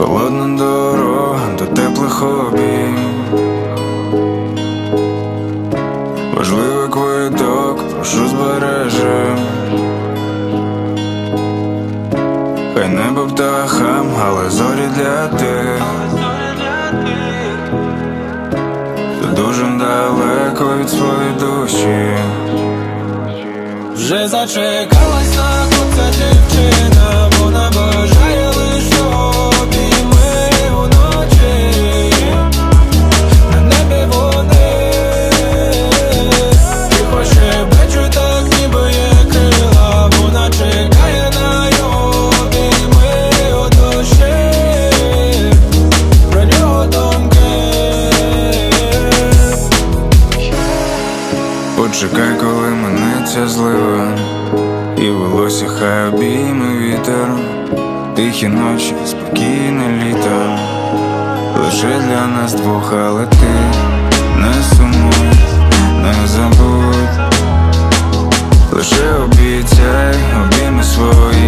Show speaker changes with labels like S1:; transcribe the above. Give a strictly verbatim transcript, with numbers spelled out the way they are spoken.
S1: Холодна дорога до теплих обійм. Важливий квиток, прошу збережем. Хай небо птахам, але зорі для тих, хто дуже далеко від своєї душі.
S2: Вже зачекалась на хлопця дівчина, вона бажає лише обійми уночі. На небі вони тихо шепочуть, так ніби є крила. Вона чекає на його обійми у душі, про нього думки.
S1: Почекай, коли минеться злива, і волосся хай обійме вітер. Тихі ночі, спокійне літо, лише для нас двох, але ти не сумуй, не забудь. Лише обіцяй обійми свої.